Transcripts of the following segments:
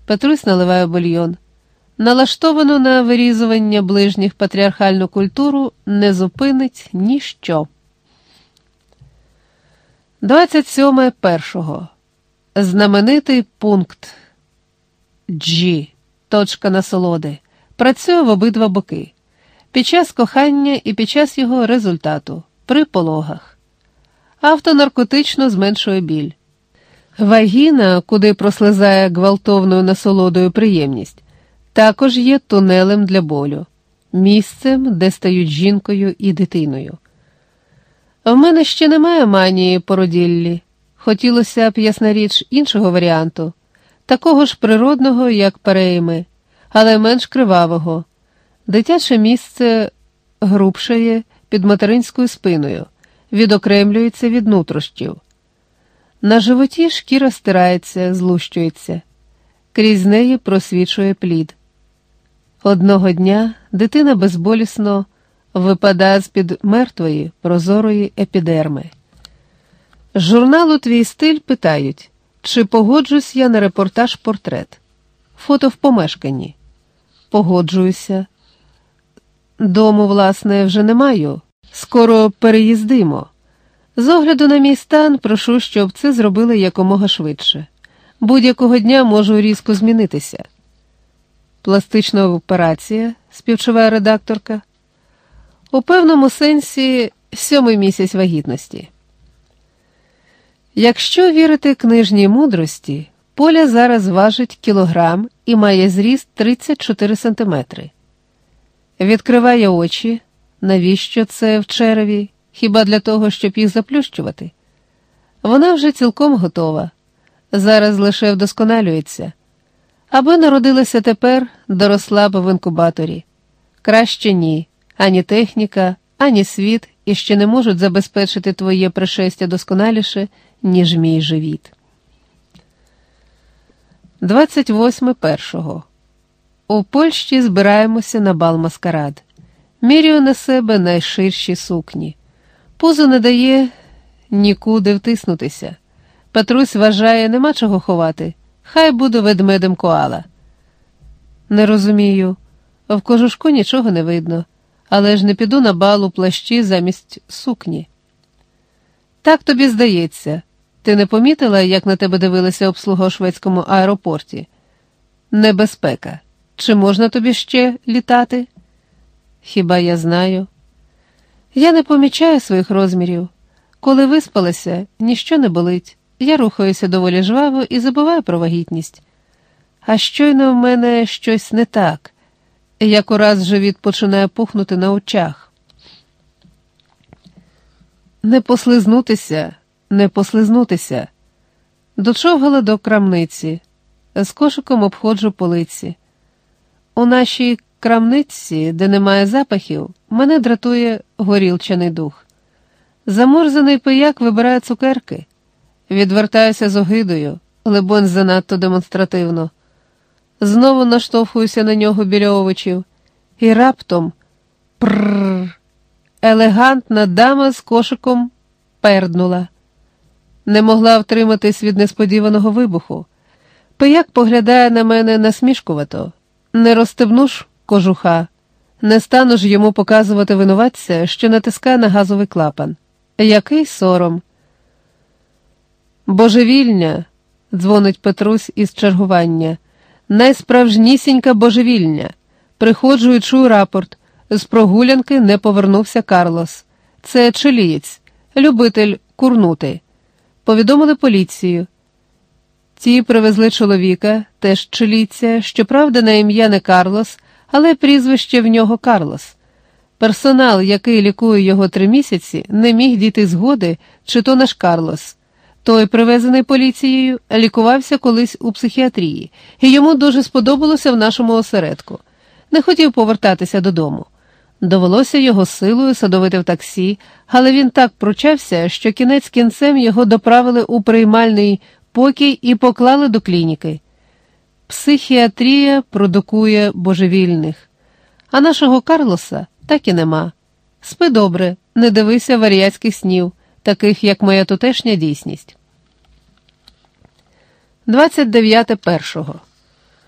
Петрусь наливає бульйон. Налаштовану на вирізування ближніх патріархальну культуру не зупинить ніщо. 27.1. Знаменитий пункт G. Точка насолоди. Працює в обидва боки. Під час кохання і під час його результату. При пологах. Автонаркотично зменшує біль. Вагіна, куди прослизає гвалтовною насолодою приємність, також є тунелем для болю. Місцем, де стають жінкою і дитиною. В мене ще немає манії породіллі. Хотілося б, ясна річ, іншого варіанту. Такого ж природного, як перейми, але менш кривавого. Дитяче місце грубшає під материнською спиною, відокремлюється від нутрощів. На животі шкіра стирається, злущується. Крізь неї просвічує плід. Одного дня дитина безболісно випадає з-під мертвої, прозорої епідерми. З журналу «Твій стиль» питають, чи погоджусь я на репортаж-портрет. Фото в помешканні. Погоджуюся. Дому, власне, вже не маю. Скоро переїздимо. З огляду на мій стан, прошу, щоб це зробили якомога швидше. Будь-якого дня можу різко змінитися. Пластична операція, співчуває редакторка. У певному сенсі 7-й місяць вагітності. Якщо вірити книжній мудрості, Поля зараз важить кілограм і має зріст 34 сантиметри. Відкриває очі. Навіщо це в череві? Хіба для того, щоб їх заплющувати? Вона вже цілком готова. Зараз лише вдосконалюється. Аби народилася тепер, доросла б в інкубаторі. Краще ні. Ані техніка, ані світ іще не можуть забезпечити твоє пришестя досконаліше, ніж мій живіт. 28.1. У Польщі збираємося на бал-маскарад. Міряю на себе найширші сукні. Пузо не дає нікуди втиснутися. Петрусь вважає, нема чого ховати. Хай буду ведмедем коала. Не розумію. В кожушку нічого не видно. Але ж не піду на бал у плащі замість сукні. Так тобі здається. Ти не помітила, як на тебе дивилася обслуга у шведському аеропорті? Небезпека. Чи можна тобі ще літати? Хіба я знаю? Я не помічаю своїх розмірів. Коли виспалася, ніщо не болить. Я рухаюся доволі жваво і забуваю про вагітність. А щойно в мене щось не так. Як ураз живіт починає пухнути на очах. Не послизнутися, не послизнутися. Дочовгала до крамниці. З кошиком обходжу полиці. У нашій крамниці, де немає запахів, мене дратує горілчаний дух. Заморзаний пияк вибирає цукерки. Відвертаюся з огидою, либонь занадто демонстративно. Знову наштовхуюся на нього біля овочів. І раптом прррр. Елегантна дама з кошиком перднула. Не могла втриматись від несподіваного вибуху. Пияк поглядає на мене насмішкувато. Не розстебну ж кожуха. Не стану ж йому показувати винуватця, що натискає на газовий клапан. Який сором. Божевільня, дзвонить Петрусь із чергування. Найсправжнісінька божевільня. Приходжу і чую рапорт. З прогулянки не повернувся Карлос. Це чилієць, любитель курнути. Повідомили поліцію. Ті привезли чоловіка, теж чилійця, щоправда на ім'я не Карлос, але прізвище в нього Карлос. Персонал, який лікує його 3 місяці, не міг дійти згоди, чи то наш Карлос. Той, привезений поліцією, лікувався колись у психіатрії, і йому дуже сподобалося в нашому осередку. Не хотів повертатися додому. Довелося його силою садовити в таксі, але він так пручався, що кінець кінцем його доправили у приймальний покій і поклали до клініки. Психіатрія продукує божевільних. А нашого Карлоса так і нема. Спи добре, не дивися варіатських снів, таких, як моя тутешня дійсність. 29.1.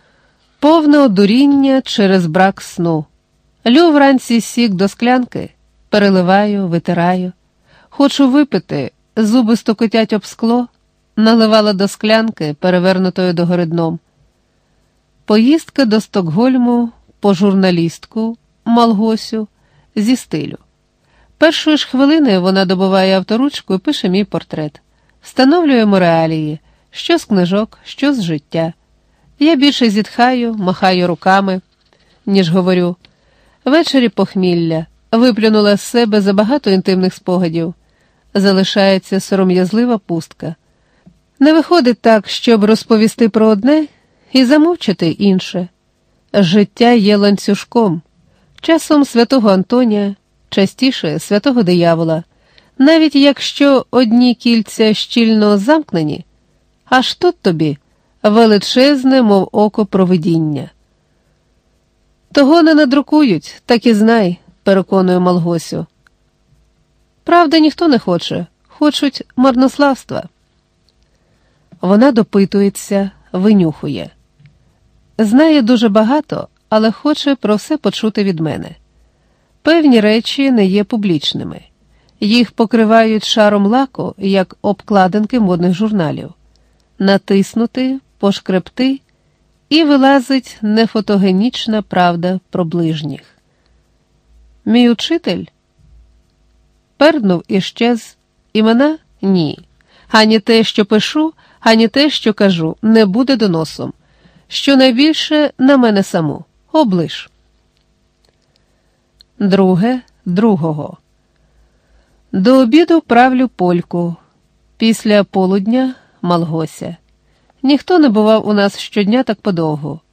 Повне одуріння через брак сну. Лю вранці сік до склянки, переливаю, витираю. Хочу випити, зуби стукотять об скло, наливала до склянки, перевернутої догори дном. Поїздка до Стокгольму по журналістку, Малгосю, зі стилю. Першої ж хвилини вона добуває авторучку і пише мій портрет. Встановлюємо реалії, що з книжок, що з життя. Я більше зітхаю, махаю руками, ніж говорю. Ввечері похмілля, виплюнула з себе забагато інтимних спогадів. Залишається сором'язлива пустка. Не виходить так, щоб розповісти про одне і замовчати інше. Життя є ланцюжком, часом святого Антонія, частіше святого диявола. Навіть якщо одні кільця щільно замкнені, аж тут тобі величезне, мов око провидіння. Того не надрукують, так і знай, переконую Малгосю. Правда, ніхто не хоче, хочуть марнославства. Вона допитується, винюхує. Знає дуже багато, але хоче про все почути від мене. Певні речі не є публічними. Їх покривають шаром лаку, як обкладинки модних журналів. Натиснути, пошкребти, і вилазить нефотогенічна правда про ближніх. Мій учитель перднув і щез. Імена? Ні. Ані те, що пишу, ані те, що кажу, не буде доносом. Щонайбільше на мене саму. Оближ. Друге, другого. До обіду правлю польку. Після полудня – Малгося. Ніхто не бував у нас щодня так подовго.